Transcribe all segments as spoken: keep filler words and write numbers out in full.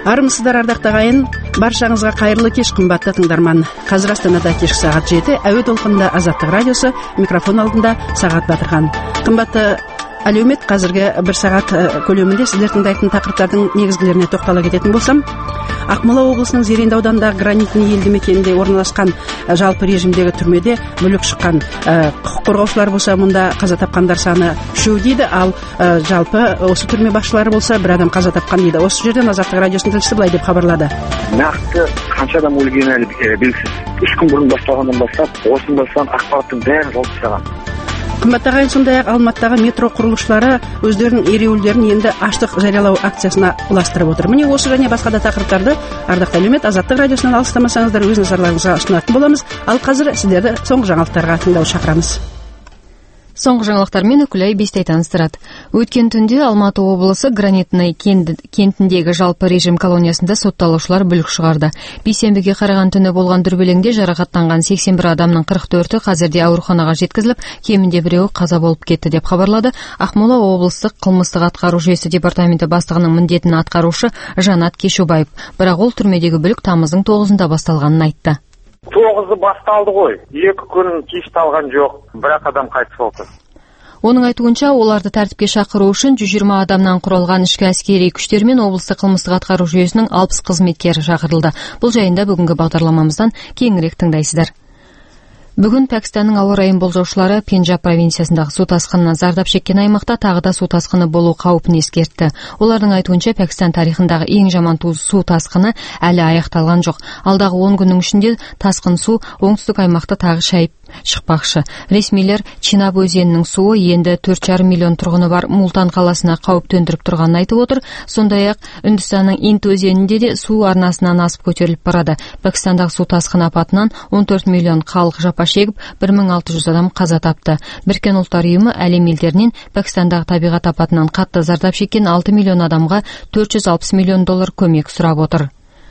Армысыздар, ардактуу агайын. Баршаңызга кайырлы кеш, кымбаттуу тыңдарман. Казыр Астанада кешки саат жети, Әуе толкунунда Азаттык радиосу, микрофон алдында Сагат Батырхан. Кымбаттуу алюмет, казырғы бір сағат көлемінде сіздер тыңдайтын тақырыптардың негізгілеріне тоқтала кететін болсам, Ақмола облысының Зеренді ауданында Гранитный елді мекенінде орналасқан жалпы режимдегі түрмеде бүлік шыққан құқық қорғаушылар болса, мұнда қаза тапқандар саны үшеу дейді, ал жалпы осы түрме басшылары болса, бір адам қаза тапқан дейді. Осы жерден Азаттық радиосының тілшісі былай деп хабарлады. Нақты қанша адам өлгені әлі белгісіз. Үш күн бұрын басталғаннан бастап, осының бастаған ақпараттың бәрі жалып тастаған. Қымбатты ағайын, сондай-ақ Алматыдағы метро құрылысшылары өздерінің ереуілдерін енді аштық жариялау акциясына ұластырып отыр. Міне осы және басқа да тақырыптарды ардақты әлеумет Азаттық радиосынан алыстамасаңыздар өз назарларыңызға ұсынатын боламыз. Ал қазір сіздерді соңғы жаңалықтарға тыңдау шақырамыз. Соңғы жаңалықтармен Үкілай Бестай таныстырады. Өткен түнде Алматы облысы Гранитный кентіндегі жалпы режим колониясында сотталушылар бүлік шығарды. Бейсенбіге қараған түні болған дүрбелеңде жарақаттанған сексен бір адамның қырық төрті қазірде ауруханаға жеткізіліп, кемінде біреуі қаза болып кетті деп хабарлады Ақмола облыстық қылмыстық атқару жүйесі департаменті бастығының міндетін атқарушы Жанат Кешубаев. Бірақ ол түрмедегі бүлік тамыздың тоғызында басталғанын айтты. тоғызы басталды ғой. Екі күн кешті алған жоқ. Бірақ адам қайтыс болды. Оның айтуынша, оларды тәртіпке шақыру үшін жүз жиырма адамнан құралған ішкі әскери күштер мен облыстық қылмыстық атқару жүйесінің алпыс қызметкері шақырылды. Бұл жайында бүгінгі бағдарламамыздан кеңірек тыңдайсыздар. Бүгін Пәкістанның ауа райын болжаушылары Пенджаб провинциясындағы су тасқынынан зардап шеккен аймақта тағы да су тасқыны болу қаупін ескертті. Олардың айтуынша, Пәкістан тарихындағы ең жаман су тасқыны әлі аяқталған жоқ. Алдағы он күннің ішінде тасқын су оңтүстік аймақты тағы шайып шықпақшы. Ресмилер Чинаб өзенінің суы енді төрт жарым миллион тұрғыны бар Мултан қаласына қауіп төндіріп тұрғанын айтып отыр. Сондай-ақ Үндістанның Инд өзенінде де су арнасынан асып көтеріліп барады. Пәкістандағы су тасқын апатынан он төрт миллион халық жапа шегіп, бір мың алты жүз адам қаза тапты. Біріккен ұлттар ұйымы әлем елдерінен Пәкістандағы табиғат апатынан қатты зардап шеккен алты миллион адамға төрт жүз алпыс миллион доллар көмек сұрап отыр.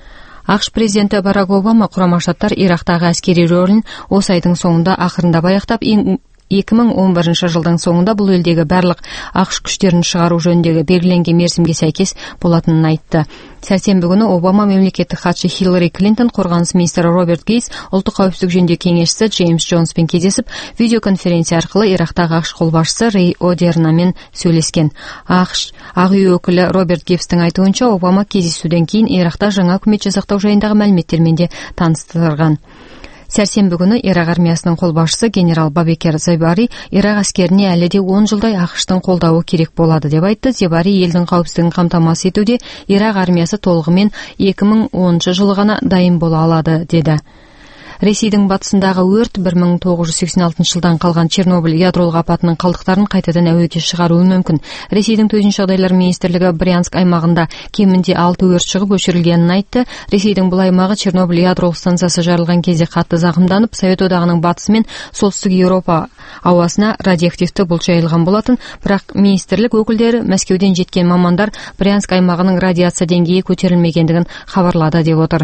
ақш президенті Барак Обама Құрама Штаттар Ирактағы әскери рөлін осы айдың соңында ақырында аяқтап, екі мың он бірінші жылдың соңында бұл елдегі барлық ақш күштерін шығару жөніндегі белгіленген мерзімге сәйкес болатынын айтты. Сәрсенбі күні Обама мемлекеттік хатшы Хиллари Клинтон, қорғаныс министрі Роберт Гейс, ұлттық қауіпсіздік жөніндегі кеңесшісі Джеймс Джонспен кездесіп, видеоконференция арқылы Ирактағы ақш қолбасшысы Рей Одернамен сөйлескен. ақш Ақ үй өкілі Роберт Гейбстің айтуынша, Обама кездесуден кейін Иракта жаңа үкімет жасақтау жайындағы мәліметтермен де таныстырған. Сәрсенбі күні Ирак армиясының қолбасшысы генерал Бабекер Зебари Ирак әскеріне әлі де он жылдай ақштың қолдауы керек болады деп айтты. Зебари елдің қауіпсіздігін қамтамасыз етуде Ирак армиясы толығымен екі мың оныншы жылы ғана дайын бола алады деді. Ресейдің батысындағы өрт бір мың тоғыз жүз сексен алтыншы жылдан қалған Чернобыль ядролық апатының қалдықтарын қайтадан әуеге шығаруы мүмкін. Ресейдің төтенше жағдайлар министрлігі Брянск аймағында кемінде алты өрт шығып өшірілгенін айтты. Ресейдің бұл аймағы Чернобыль ядролық станциясы жарылған кезде қатты зақымданып, Совет одағының батысы мен солтүстік Еуропа ауасына радиоактивті бұлт жайылған болатын, бірақ министрлік өкілдері Мәскеуден жеткен мамандар Брянск аймағының радиация деңгейі көтерілмегендігін хабарлады деп отыр.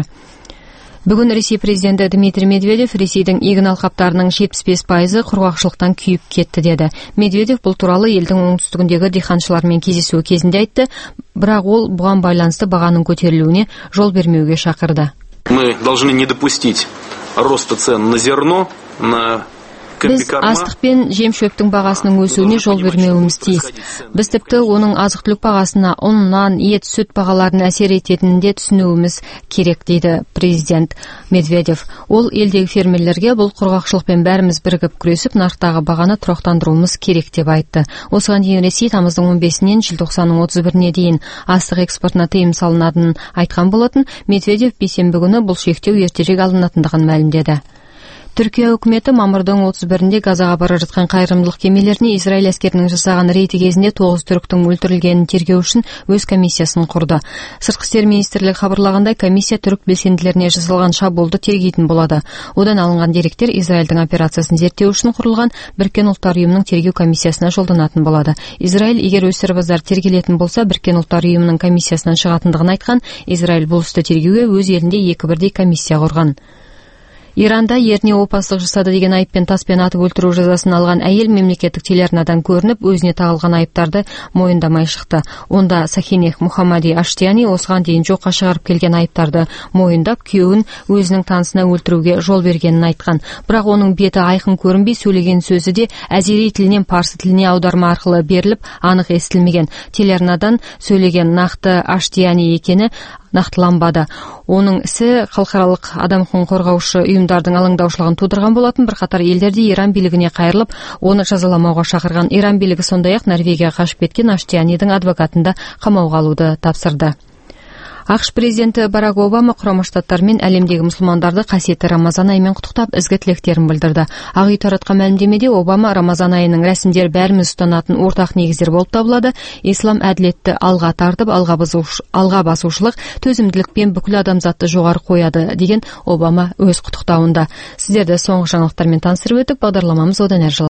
Бүгін Ресей президенті Дмитрий Медведев Ресейдің егін алқаптарының жетпіс бес пайызы құрғақшылықтан күйіп кетті деді. Медведев бұл туралы елдің оңтүстігіндегі диқаншылармен кездесуі кезінде айтты, бірақ ол бұған байланысты бағаның көтерілуіне жол бермеуге шақырды. Мы должны не допустить роста цен на зерно, на Біз астық пен жем-шөптің бағасының өсуіне жол бермеуіміз тиіс. Біз тіпті оның азық-түлік бағасына, ұн, нан, ет, сүт бағаларын әсер ететінін де түсінуіміз керек, дейді президент Медведев. Ол елдегі фермерлерге бұл құрғақшылықпен бәріміз бірігіп күресіп, нарықтағы бағаны тұрақтандыруымыз керек деп айтты. Осыған дейін Ресей тамыздың он бесінен желтоқсанның отыз біріне дейін астық экспортына тыйым салынатынын айтқан болатын. Медведев бейсенбі күні бұл шектеу ертерек алынатындығын мәлімдеді. Түркия үкіметі мамырдың отыз бірінде Газаға бара жатқан қайырымдылық кемелеріне Израиль әскерінің жасаған рейді кезінде тоғыз түріктің өлтірілгенін тергеу үшін өз комиссиясын құрды. Сыртқы істер министрлігі хабарлағандай, комиссия түрік белсенділеріне жасалған шабуылды тергейтін болады. Одан алынған деректер Израильдің операциясын зерттеу үшін құрылған Біріккен ұлттар ұйымының тергеу комиссиясына жолданатын болады. Израиль егер өз сарбаздар тергелетін болса, Біріккен ұлттар ұйымының комиссиясынан шығатындығын айтқан. Израиль бұл істі тергеуге өз елінде екі бірдей комиссия құрған. Иранда еріне опасыздық жасады деген айыппен таспен атып өлтіру жазасын алған әйел мемлекеттік телеарнадан көрініп, өзіне тағылған айыптарды мойындамай шықты. Онда Сахинех Мухаммади Аштияни осыған дейін жоққа шығарып келген айыптарды мойындап, күйеуін өзінің танысына өлтіруге жол бергенін айтқан. Бірақ оның беті айқын көрінбей, сөйлеген сөзі де әзери тілінен парсы тіліне аударма арқылы беріліп, анық естілмеген. Телеарнадан сөйлеген нақты Аштияни екені нақтыланбады. Оның ісі халықаралық адам құқығын қорғаушы ұйымдардың алаңдаушылығын тудырған болатын. Бірқатар елдерде Иран билігіне қайырылып, оны жазаламауға шақырған. Иран билігі сондай-ақ Норвегияға қашып кеткен Аштиянидің адвокатын да қамауға алуды тапсырды. ақш президенті Барак Обама Құрама Штаттар мен әлемдегі мұсылмандарды қасиетті Рамазан айымен құттықтап, ізгі тілектерін білдірді. Ақ үй таратқан мәлімдемеде Обама Рамазан айының рәсімдері бәріміз ұстанатын ортақ негіздер болып табылады. Ислам әділетті алға тартып, алға басушылық, төзімділік пен бүкіл адамзатты жоғары қояды деген Обама өз құттықтауында. Сіздерді соңғы жаңалықтармен таныстырып өтіп, бағдарламамыз одан әрі